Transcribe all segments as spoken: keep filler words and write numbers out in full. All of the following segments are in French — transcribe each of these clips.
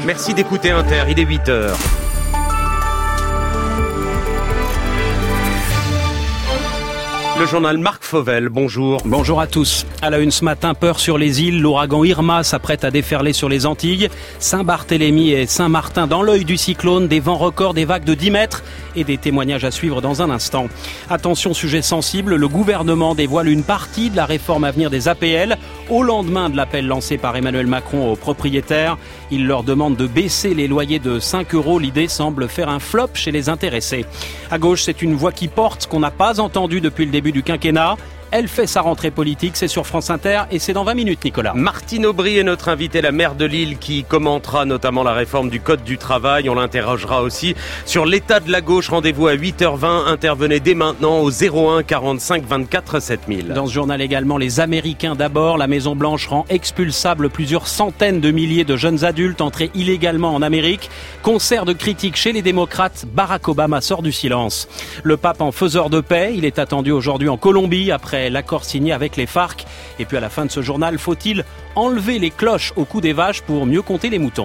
Merci d'écouter Inter, il est huit heures. Le journal Marc Fauvel, bonjour. Bonjour à tous. À la une ce matin, peur sur les îles. L'ouragan Irma s'apprête à déferler sur les Antilles. Saint-Barthélemy et Saint-Martin dans l'œil du cyclone. Des vents records, des vagues de dix mètres et des témoignages à suivre dans un instant. Attention, sujet sensible. Le gouvernement dévoile une partie de la réforme à venir des A P L au lendemain de l'appel lancé par Emmanuel Macron aux propriétaires. Il leur demande de baisser les loyers de cinq euros. L'idée semble faire un flop chez les intéressés. À gauche, c'est une voix qui porte qu'on n'a pas entendue depuis le début du quinquennat. Elle fait sa rentrée politique, c'est sur France Inter et c'est dans vingt minutes, Nicolas. Martine Aubry est notre invitée, la maire de Lille, qui commentera notamment la réforme du Code du travail. On l'interrogera aussi sur l'état de la gauche. Rendez-vous à huit heures vingt. Intervenez dès maintenant au zéro un quarante-cinq vingt-quatre sept mille. Dans ce journal également, les Américains d'abord. La Maison-Blanche rend expulsable plusieurs centaines de milliers de jeunes adultes entrés illégalement en Amérique. Concert de critiques chez les démocrates. Barack Obama sort du silence. Le pape en faiseur de paix. Il est attendu aujourd'hui en Colombie après l'accord signé avec les FARC. Et puis à la fin de ce journal, faut-il enlever les cloches au cou des vaches pour mieux compter les moutons ?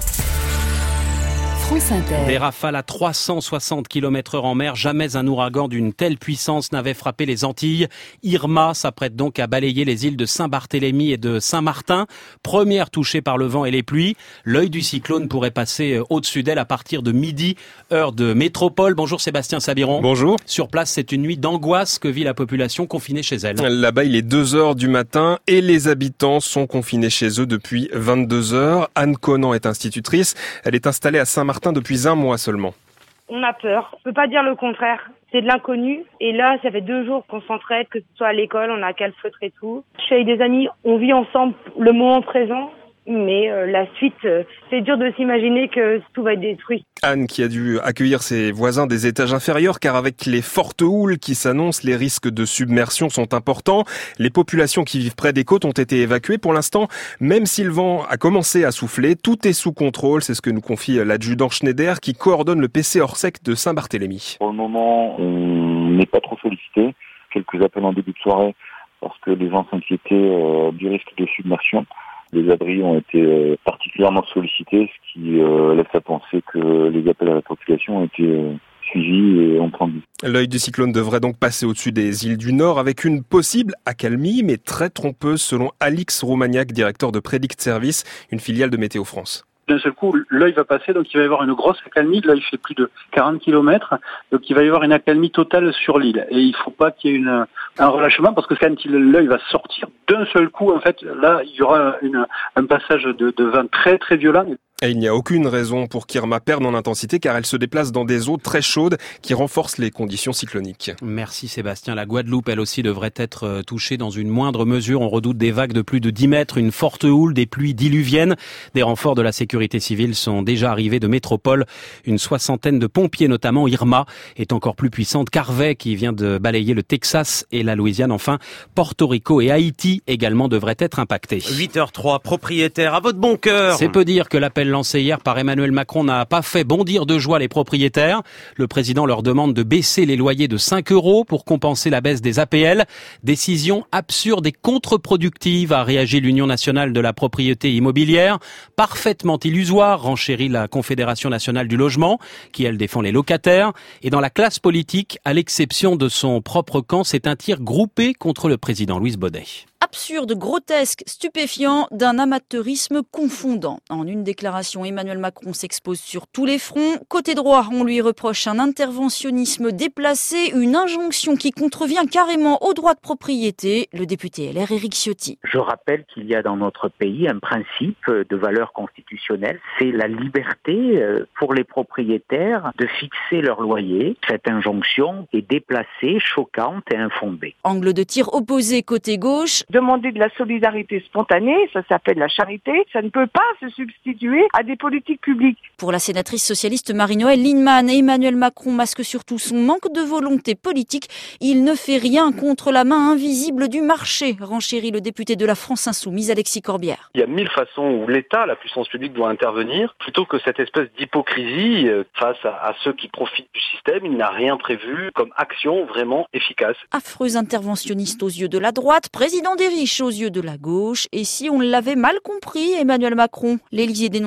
Des rafales à trois cent soixante kilomètres heure en mer, jamais un ouragan d'une telle puissance n'avait frappé les Antilles. Irma s'apprête donc à balayer les îles de Saint-Barthélemy et de Saint-Martin, première touchée par le vent et les pluies. L'œil du cyclone pourrait passer au-dessus d'elle à partir de midi, heure de métropole. Bonjour Sébastien Sabiron. Bonjour. Sur place, c'est une nuit d'angoisse que vit la population confinée chez elle. Là-bas, il est deux heures du matin et les habitants sont confinés chez eux depuis vingt-deux heures. Anne Conan est institutrice. Elle est installée à Saint-Martin depuis un mois seulement. On a peur. On peut pas dire le contraire. C'est de l'inconnu. Et là, ça fait deux jours qu'on s'entraide, que ce soit à l'école, on a calfeutre et tout. Je suis avec des amis, on vit ensemble le moment présent. Mais euh, la suite, euh, c'est dur de s'imaginer que tout va être détruit. Anne qui a dû accueillir ses voisins des étages inférieurs car avec les fortes houles qui s'annoncent, les risques de submersion sont importants. Les populations qui vivent près des côtes ont été évacuées. Pour l'instant, même si le vent a commencé à souffler, tout est sous contrôle. C'est ce que nous confie l'adjudant Schneider qui coordonne le P C Orsec de Saint-Barthélemy. Pour le moment, on n'est pas trop sollicité. Quelques appels en début de soirée parce que les gens s'inquiétaient euh, du risque de submersion. Les abris ont été euh, particulièrement sollicités, ce qui euh, laisse à penser que les appels à la population ont été euh, suivis et entendus. L'œil du cyclone devrait donc passer au-dessus des îles du Nord avec une possible accalmie, mais très trompeuse selon Alix Roumaniac, directeur de Predict Service, une filiale de Météo France. D'un seul coup, l'œil va passer, donc il va y avoir une grosse accalmie. L'œil fait plus de quarante kilomètres, donc il va y avoir une accalmie totale sur l'île. Et il ne faut pas qu'il y ait une, un relâchement, parce que quand l'œil va sortir, d'un seul coup, en fait, là, il y aura une, un passage de, de vent très très violent. Et il n'y a aucune raison pour qu'Irma perde en intensité car elle se déplace dans des eaux très chaudes qui renforcent les conditions cycloniques. Merci Sébastien. La Guadeloupe, elle aussi, devrait être touchée dans une moindre mesure. On redoute des vagues de plus de dix mètres, une forte houle, des pluies diluviennes. Des renforts de la sécurité civile sont déjà arrivés de métropole. Une soixantaine de pompiers, notamment Irma, est encore plus puissante qu'Harvey qui vient de balayer le Texas et la Louisiane. Enfin, Porto Rico et Haïti également devraient être impactés. huit heures trois, propriétaire, à votre bon cœur. C'est peu dire que l'appel lancé hier par Emmanuel Macron n'a pas fait bondir de joie les propriétaires. Le président leur demande de baisser les loyers de cinq euros pour compenser la baisse des A P L. Décision absurde et contre-productive, a réagi l'Union nationale de la propriété immobilière. Parfaitement illusoire, renchérit la Confédération nationale du logement, qui elle défend les locataires. Et dans la classe politique, à l'exception de son propre camp, c'est un tir groupé contre le président Louis Baudet. Absurde, grotesque, stupéfiant, d'un amateurisme confondant. En une déclaration, Emmanuel Macron s'expose sur tous les fronts. Côté droit, on lui reproche un interventionnisme déplacé, une injonction qui contrevient carrément au droit de propriété. Le député L R Éric Ciotti. Je rappelle qu'il y a dans notre pays un principe de valeur constitutionnelle, c'est la liberté pour les propriétaires de fixer leur loyer. Cette injonction est déplacée, choquante et infondée. Angle de tir opposé côté gauche. Demander de la solidarité spontanée, ça s'appelle la charité, ça ne peut pas se substituer à des politiques publiques. Pour la sénatrice socialiste Marie-Noëlle Lienemann, Emmanuel Macron masque surtout son manque de volonté politique. Il ne fait rien contre la main invisible du marché, renchérit le député de la France Insoumise Alexis Corbière. Il y a mille façons où l'État, la puissance publique, doit intervenir. Plutôt que cette espèce d'hypocrisie face à, à ceux qui profitent du système, il n'a rien prévu comme action vraiment efficace. Affreux interventionniste aux yeux de la droite, président des riches aux yeux de la gauche. Et si on l'avait mal compris, Emmanuel Macron, l'Élysée dénonce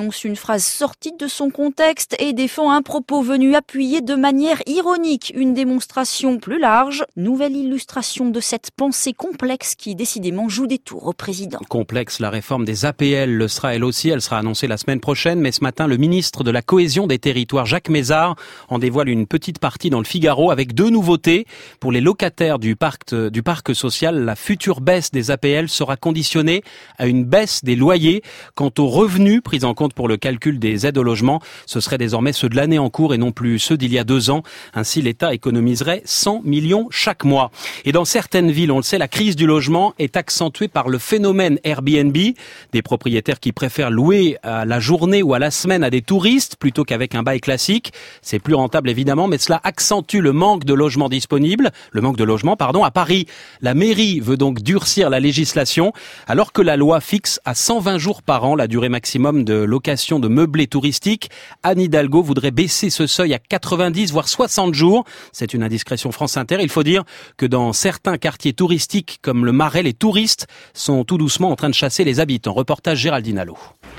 annonce une phrase sortie de son contexte et défend un propos venu appuyer de manière ironique une démonstration plus large. Nouvelle illustration de cette pensée complexe qui décidément joue des tours au président. Complexe, la réforme des A P L le sera elle aussi. Elle sera annoncée la semaine prochaine. Mais ce matin, le ministre de la Cohésion des Territoires, Jacques Mézard, en dévoile une petite partie dans le Figaro avec deux nouveautés. Pour les locataires du parc, du parc social, la future baisse des A P L sera conditionnée à une baisse des loyers. Quant aux revenus pris en compte pour le calcul des aides au logement, ce seraient désormais ceux de l'année en cours et non plus ceux d'il y a deux ans. Ainsi, l'État économiserait cent millions chaque mois. Et dans certaines villes, on le sait, la crise du logement est accentuée par le phénomène Airbnb. Des propriétaires qui préfèrent louer à la journée ou à la semaine à des touristes plutôt qu'avec un bail classique. C'est plus rentable évidemment, mais cela accentue le manque de logements disponibles. Le manque de logements, pardon. À Paris, la mairie veut donc durcir la législation alors que la loi fixe à cent vingt jours par an la durée maximum de location de meublés touristiques. Anne Hidalgo voudrait baisser ce seuil à quatre-vingt-dix voire soixante jours. C'est une indiscrétion France Inter. Il faut dire que dans certains quartiers touristiques comme le Marais, les touristes sont tout doucement en train de chasser les habitants. Reportage Géraldine Allo.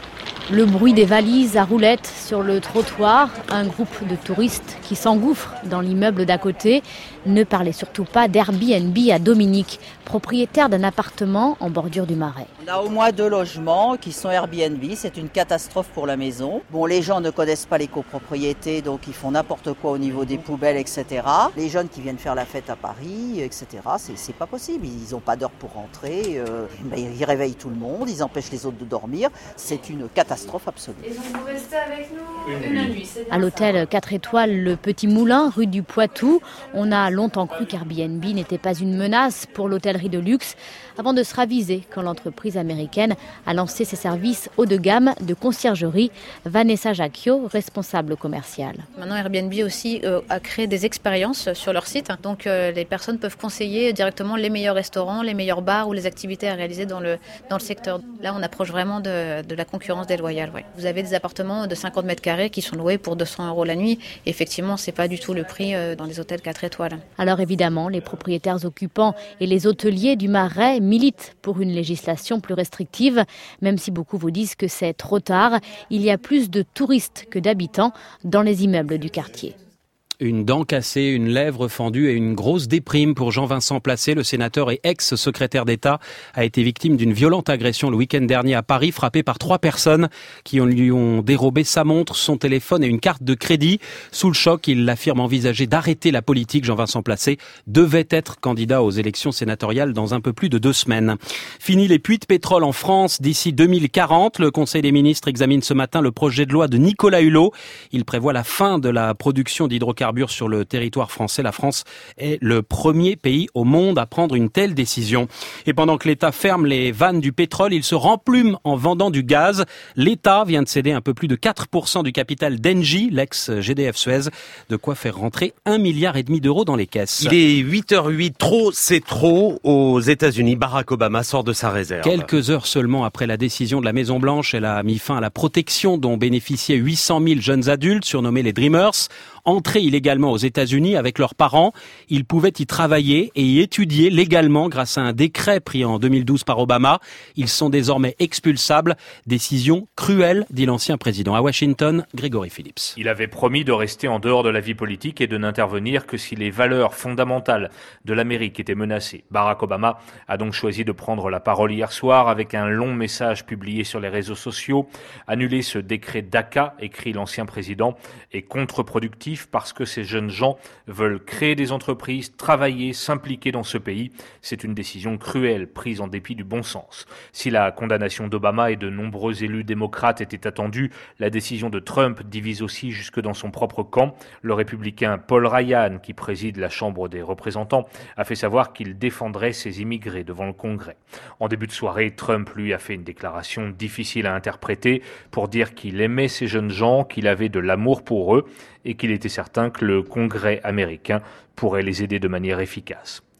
Le bruit des valises à roulettes sur le trottoir, un groupe de touristes qui s'engouffrent dans l'immeuble d'à côté. Ne parlez surtout pas d'Airbnb à Dominique, propriétaire d'un appartement en bordure du Marais. On a au moins deux logements qui sont Airbnb, c'est une catastrophe pour la maison. Bon, les gens ne connaissent pas les copropriétés, donc ils font n'importe quoi au niveau des poubelles, et cetera. Les jeunes qui viennent faire la fête à Paris, et cetera, c'est, c'est pas possible. Ils n'ont pas d'heure pour rentrer, euh, ben, ils réveillent tout le monde, ils empêchent les autres de dormir. C'est une catastrophe absolue. Et donc vous restez avec nous une, une nuit, c'est à l'hôtel quatre étoiles, le Petit Moulin, rue du Poitou, on a longtemps cru qu'Airbnb n'était pas une menace pour l'hôtellerie de luxe, avant de se raviser quand l'entreprise américaine a lancé ses services haut de gamme de conciergerie. Vanessa Jacquio, responsable commerciale. Maintenant, Airbnb aussi euh, a créé des expériences sur leur site. Donc, euh, les personnes peuvent conseiller directement les meilleurs restaurants, les meilleurs bars ou les activités à réaliser dans le, dans le secteur. Là, on approche vraiment de, de la concurrence déloyale. Ouais. Vous avez des appartements de cinquante mètres carrés qui sont loués pour deux cents euros la nuit. Effectivement, c'est pas du tout le prix euh, dans les hôtels quatre étoiles. Alors évidemment, les propriétaires occupants et les hôteliers du Marais militent pour une législation plus restrictive, même si beaucoup vous disent que c'est trop tard. Il y a plus de touristes que d'habitants dans les immeubles du quartier. Une dent cassée, une lèvre fendue et une grosse déprime pour Jean-Vincent Placé. Le sénateur et ex-secrétaire d'État a été victime d'une violente agression le week-end dernier à Paris, frappé par trois personnes qui lui ont dérobé sa montre, son téléphone et une carte de crédit. Sous le choc, il affirme envisager d'arrêter la politique. Jean-Vincent Placé devait être candidat aux élections sénatoriales dans un peu plus de deux semaines. Fini les puits de pétrole en France d'ici deux mille quarante. Le Conseil des ministres examine ce matin le projet de loi de Nicolas Hulot. Il prévoit la fin de la production d'hydrocarbures sur le territoire français. La France est le premier pays au monde à prendre une telle décision. Et pendant que l'État ferme les vannes du pétrole, il se remplume en vendant du gaz. L'État vient de céder un peu plus de quatre pour cent du capital d'Engie, l'ex-G D F Suez, de quoi faire rentrer un milliard et demi d'euros dans les caisses. Il est huit heures huit, trop c'est trop. Aux États-Unis, Barack Obama sort de sa réserve. Quelques heures seulement après la décision de la Maison-Blanche, elle a mis fin à la protection dont bénéficiaient huit cent mille jeunes adultes, surnommés les Dreamers. Entrés illégalement aux États-Unis avec leurs parents, ils pouvaient y travailler et y étudier légalement grâce à un décret pris en deux mille douze par Obama. Ils sont désormais expulsables. Décision cruelle, dit l'ancien président. À Washington, Grégory Phillips. Il avait promis de rester en dehors de la vie politique et de n'intervenir que si les valeurs fondamentales de l'Amérique étaient menacées. Barack Obama a donc choisi de prendre la parole hier soir avec un long message publié sur les réseaux sociaux. Annuler ce décret DACA, écrit l'ancien président, est contre-productif parce que ces jeunes gens veulent créer des entreprises, travailler, s'impliquer dans ce pays. C'est une décision cruelle, prise en dépit du bon sens. Si la condamnation d'Obama et de nombreux élus démocrates était attendue, la décision de Trump divise aussi jusque dans son propre camp. Le républicain Paul Ryan, qui préside la Chambre des représentants, a fait savoir qu'il défendrait ces immigrés devant le Congrès. En début de soirée, Trump, lui, a fait une déclaration difficile à interpréter pour dire qu'il aimait ces jeunes gens, qu'il avait de l'amour pour eux et qu'il était certain que le Congrès américain pourrait les aider de manière efficace.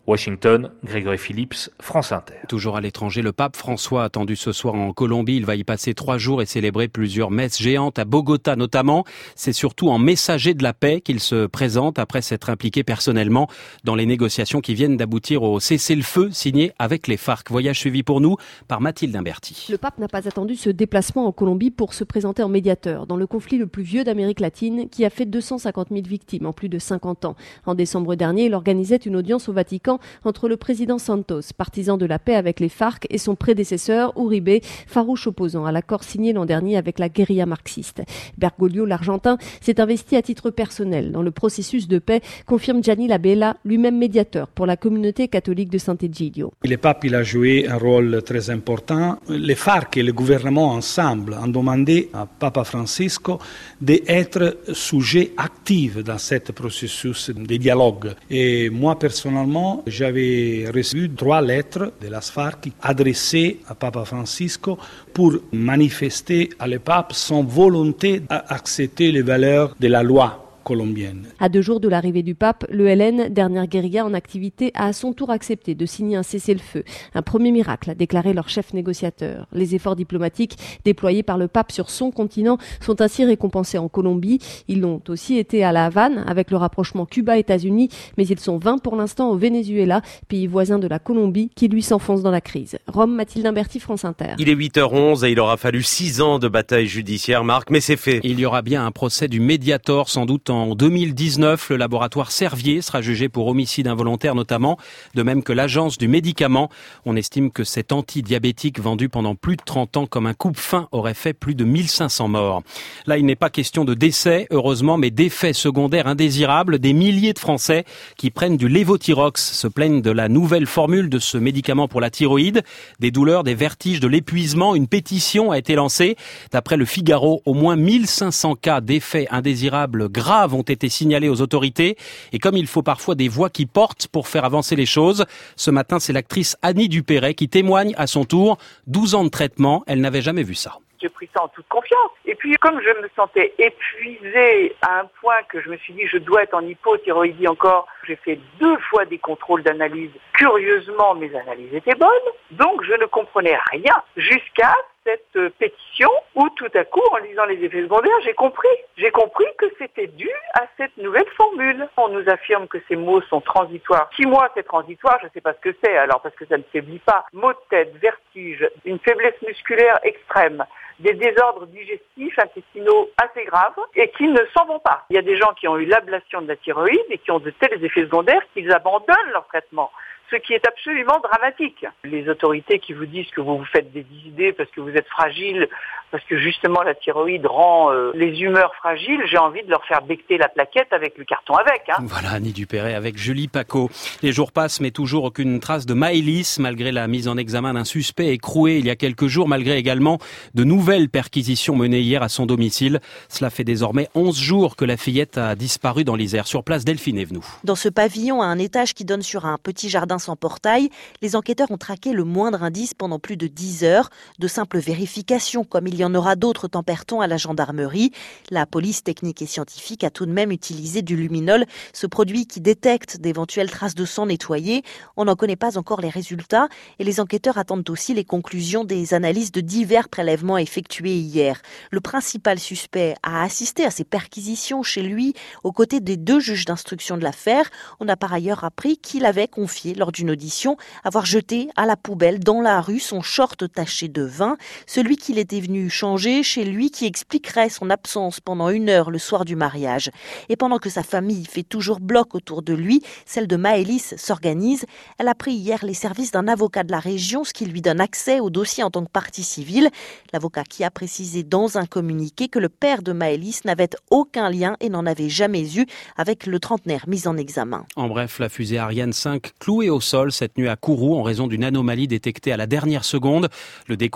Washington, Grégory Phillips, France Inter. Toujours à l'étranger, le pape François attendu ce soir en Colombie. Il va y passer trois jours et célébrer plusieurs messes géantes à Bogota notamment. C'est surtout en messager de la paix qu'il se présente après s'être impliqué personnellement dans les négociations qui viennent d'aboutir au cessez-le-feu signé avec les FARC. Voyage suivi pour nous par Mathilde Imberti. Le pape n'a pas attendu ce déplacement en Colombie pour se présenter en médiateur dans le conflit le plus vieux d'Amérique latine qui a fait deux cent cinquante mille victimes en plus de cinquante ans. En décembre dernier, il organisait une audience au Vatican entre le président Santos, partisan de la paix avec les FARC, et son prédécesseur, Uribe, farouche opposant à l'accord signé l'an dernier avec la guérilla marxiste. Bergoglio, l'Argentin, s'est investi à titre personnel dans le processus de paix, confirme Gianni Labella, lui-même médiateur pour la communauté catholique de Sant'Egidio. Le pape il a joué un rôle très important. Les FARC et le gouvernement ensemble ont demandé à Papa Francisco d'être sujet actif dans ce processus de dialogue. Et moi, personnellement, j'avais reçu trois lettres de la FARC adressées à Papa Francisco pour manifester à le pape son volonté d'accepter les valeurs de la loi colombienne. À deux jours de l'arrivée du pape, l'E L N, dernière guérilla en activité, a à son tour accepté de signer un cessez-le-feu. Un premier miracle, a déclaré leur chef négociateur. Les efforts diplomatiques déployés par le pape sur son continent sont ainsi récompensés en Colombie. Ils l'ont aussi été à La Havane avec le rapprochement Cuba-États-Unis, mais ils sont vingt pour l'instant au Venezuela, pays voisin de la Colombie qui lui s'enfonce dans la crise. Rome, Mathilde Imberti, France Inter. Il est huit heures onze et il aura fallu six ans de bataille judiciaire, Marc, mais c'est fait. Il y aura bien un procès du Mediator, sans doute en deux mille dix-neuf. Le laboratoire Servier sera jugé pour homicide involontaire notamment, de même que l'agence du médicament. On estime que cet antidiabétique vendu pendant plus de trente ans comme un coupe-faim aurait fait plus de mille cinq cents morts. Là, il n'est pas question de décès, heureusement, mais d'effets secondaires indésirables. Des milliers de Français qui prennent du Levothyrox se plaignent de la nouvelle formule de ce médicament pour la thyroïde. Des douleurs, des vertiges, de l'épuisement. Une pétition a été lancée. D'après le Figaro, au moins mille cinq cents cas d'effets indésirables graves ont été signalés aux autorités. Et comme il faut parfois des voix qui portent pour faire avancer les choses, ce matin, c'est l'actrice Annie Dupéret qui témoigne à son tour. douze ans de traitement, elle n'avait jamais vu ça. J'ai pris ça en toute confiance. Et puis, comme je me sentais épuisée à un point que je me suis dit je dois être en hypothyroïdie encore, j'ai fait deux fois des contrôles d'analyse. Curieusement, mes analyses étaient bonnes. Donc, je ne comprenais rien jusqu'à cette pétition où tout à coup, en lisant les effets secondaires, j'ai compris. J'ai compris que c'était dû à cette nouvelle formule. On nous affirme que ces mots sont transitoires. Six mois, c'est transitoire, je ne sais pas ce que c'est, alors parce que ça ne faiblit pas. Maux de tête, vertige, une faiblesse musculaire extrême, des désordres digestifs, intestinaux assez graves et qui ne s'en vont pas. Il y a des gens qui ont eu l'ablation de la thyroïde et qui ont de tels effets secondaires qu'ils abandonnent leur traitement. Ce qui est absolument dramatique. Les autorités qui vous disent que vous vous faites des idées parce que vous êtes fragile, parce que justement la thyroïde rend euh, les humeurs fragiles, j'ai envie de leur faire becter la plaquette avec le carton avec. Hein. Voilà, Annie Dupéret avec Julie Paco. Les jours passent, mais toujours aucune trace de Maëlys, malgré la mise en examen d'un suspect écroué il y a quelques jours, malgré également de nouvelles perquisitions menées hier à son domicile. Cela fait désormais onze jours que la fillette a disparu dans l'Isère. Sur place, Delphine Evenou. Dans ce pavillon à un étage qui donne sur un petit jardin sans portail, les enquêteurs ont traqué le moindre indice pendant plus de dix heures. De simples vérifications, comme il y en aura d'autres, tempère-t-on à la gendarmerie. La police technique et scientifique a tout de même utilisé du luminol, ce produit qui détecte d'éventuelles traces de sang nettoyées. On n'en connaît pas encore les résultats et les enquêteurs attendent aussi les conclusions des analyses de divers prélèvements effectués hier. Le principal suspect a assisté à ces perquisitions chez lui aux côtés des deux juges d'instruction de l'affaire. On a par ailleurs appris qu'il avait confié lors d'une audition avoir jeté à la poubelle dans la rue son short taché de vin, celui qu'il était venu changer chez lui, qui expliquerait son absence pendant une heure le soir du mariage. Et pendant que sa famille fait toujours bloc autour de lui, celle de Maëlys s'organise. Elle a pris hier les services d'un avocat de la région, ce qui lui donne accès au dossier en tant que partie civile. L'avocat qui a précisé dans un communiqué que le père de Maëlys n'avait aucun lien et n'en avait jamais eu avec le trentenaire mis en examen. En bref, la fusée Ariane cinq clouée au sol cette nuit à Kourou en raison d'une anomalie détectée à la dernière seconde. Le décompte final va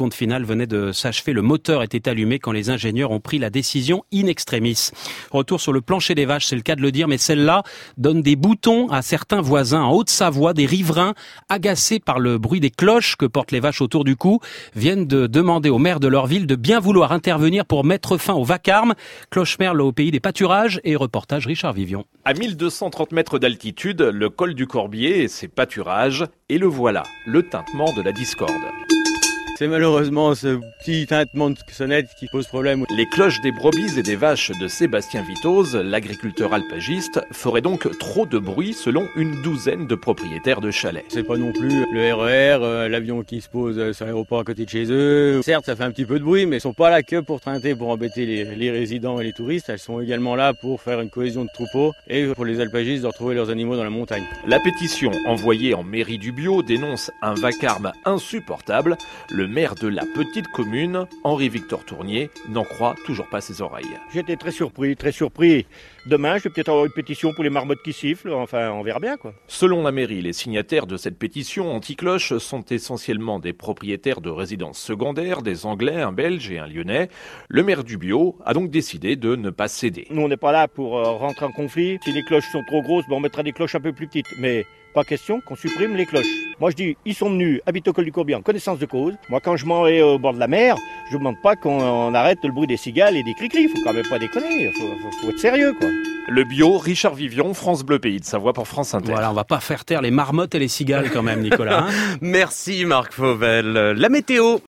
venait de s'achever, le moteur était allumé quand les ingénieurs ont pris la décision in extremis. Retour sur le plancher des vaches, c'est le cas de le dire, mais celle-là donne des boutons à certains voisins. En Haute-Savoie, des riverains, agacés par le bruit des cloches que portent les vaches autour du cou, viennent de demander au maire de leur ville de bien vouloir intervenir pour mettre fin au vacarme. Clochemerle au pays des pâturages et reportage Richard Vivion. À mille deux cent trente mètres d'altitude, le col du Corbier et ses pâturages, et le voilà, le tintement de la discorde. C'est malheureusement ce petit tintement de sonnette qui pose problème. Les cloches des brebis et des vaches de Sébastien Vitoz, l'agriculteur alpagiste, feraient donc trop de bruit selon une douzaine de propriétaires de chalets. C'est pas non plus le R E R, euh, l'avion qui se pose sur l'aéroport à côté de chez eux. Certes, ça fait un petit peu de bruit, mais ils sont pas là que pour teinter, pour embêter les, les résidents et les touristes. Elles sont également là pour faire une cohésion de troupeau et pour les alpagistes de retrouver leurs animaux dans la montagne. La pétition envoyée en mairie du Bio dénonce un vacarme insupportable. Le maire de la petite commune, Henri-Victor Tournier, n'en croit toujours pas ses oreilles. J'étais très surpris, très surpris. Demain, je vais peut-être avoir une pétition pour les marmottes qui sifflent. Enfin, on verra bien, quoi. Selon la mairie, les signataires de cette pétition anti-cloche sont essentiellement des propriétaires de résidences secondaires, des Anglais, un Belge et un Lyonnais. Le maire du Bio a donc décidé de ne pas céder. Nous, on n'est pas là pour euh, rentrer en conflit. Si les cloches sont trop grosses, ben, on mettra des cloches un peu plus petites. Mais pas question qu'on supprime les cloches. Moi, je dis, ils sont venus habiter au col du Corbier en connaissance de cause. Moi, quand je m'en vais au bord de la mer, je ne demande pas qu'on arrête le bruit des cigales et des cris-cris. Il faut quand même pas déconner. Il faut, faut, faut être sérieux, quoi. Le Bio, Richard Vivion, France Bleu Pays de Savoie pour France Inter. Voilà, on va pas faire taire les marmottes et les cigales quand même, Nicolas. Hein. Merci Marc Fauvel. La météo.